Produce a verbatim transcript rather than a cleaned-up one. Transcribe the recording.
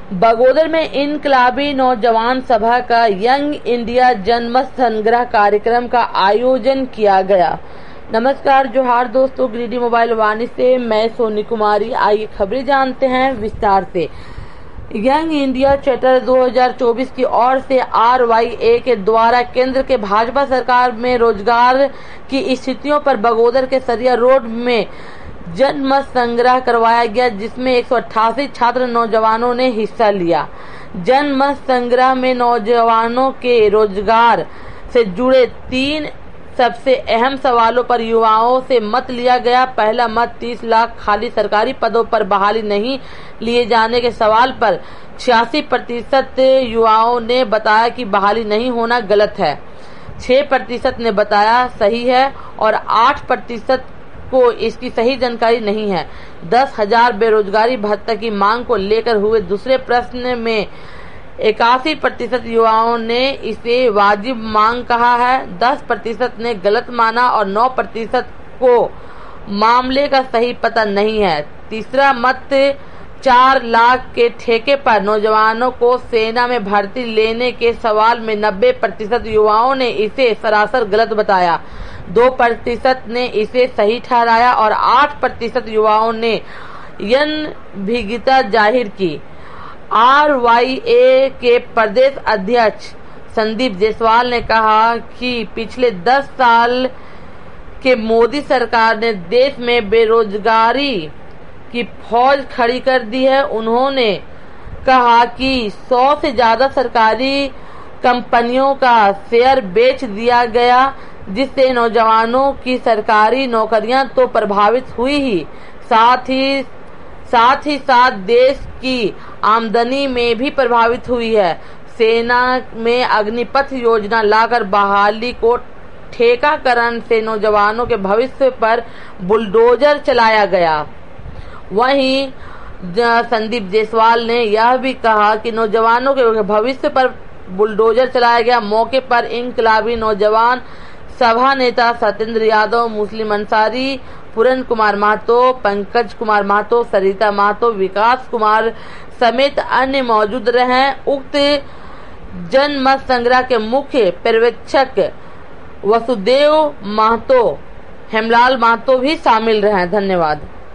बगोदर में इनकलाबी नौजवान सभा का यंग इंडिया जनमत संग्रह कार्यक्रम का आयोजन किया गया। नमस्कार, जोहार दोस्तों, ग्रीडी मोबाइल वाणी से मैं सोनी कुमारी। आइए खबरें जानते हैं विस्तार से। यंग इंडिया चार्टर दो हज़ार चौबीस की ओर से आर वाई ए के द्वारा केंद्र के भाजपा सरकार में रोजगार की स्थितियों पर बगोदर के सरिया रोड में जनमत संग्रह करवाया गया, जिसमें एक सौ अट्ठासी छात्र नौजवानों ने हिस्सा लिया। जनमत संग्रह में नौजवानों के रोजगार से जुड़े तीन सबसे अहम सवालों पर युवाओं से मत लिया गया। पहला मत तीस लाख खाली सरकारी पदों पर बहाली नहीं लिए जाने के सवाल पर छियासी प्रतिशत युवाओं ने बताया कि बहाली नहीं होना गलत है, छह प्रतिशत ने बताया सही है और आठ प्रतिशत को इसकी सही जानकारी नहीं है। दस हजार बेरोजगारी भत्ता की मांग को लेकर हुए दूसरे प्रश्न में इक्यासी प्रतिशत युवाओं ने इसे वाजिब मांग कहा है, दस प्रतिशत ने गलत माना और नौ प्रतिशत को मामले का सही पता नहीं है। तीसरा मत चार लाख के ठेके पर नौजवानों को सेना में भर्ती लेने के सवाल में नब्बे प्रतिशत युवाओं ने इसे सरासर गलत बताया, दो प्रतिशत ने इसे सही ठहराया और आठ प्रतिशत युवाओं ने अनभिज्ञता जाहिर की। आर वाई ए के प्रदेश अध्यक्ष संदीप जायसवाल ने कहा कि पिछले दस साल के मोदी सरकार ने देश में बेरोजगारी की फौज खड़ी कर दी है। उन्होंने कहा कि सौ से ज्यादा सरकारी कंपनियों का शेयर बेच दिया गया, जिससे नौजवानों की सरकारी नौकरियां तो प्रभावित हुई ही साथ ही साथ ही साथ देश की आमदनी में भी प्रभावित हुई है। सेना में अग्निपथ योजना लाकर बहाली को ठेकाकरण से नौजवानों के भविष्य पर बुलडोजर चलाया गया। वहीं संदीप जायसवाल ने यह भी कहा कि नौजवानों के भविष्य पर बुलडोजर चलाया गया। मौके पर इनकलाबी नौजवान सभा नेता सत्येंद्र यादव, मुस्लिम अंसारी, पूरन कुमार महतो, पंकज कुमार महतो, सरिता महतो, विकास कुमार समेत अन्य मौजूद रहे। उक्त जनमत संग्रह के मुख्य पर्यवेक्षक वसुदेव महतो, हेमलाल महतो भी शामिल रहे। धन्यवाद।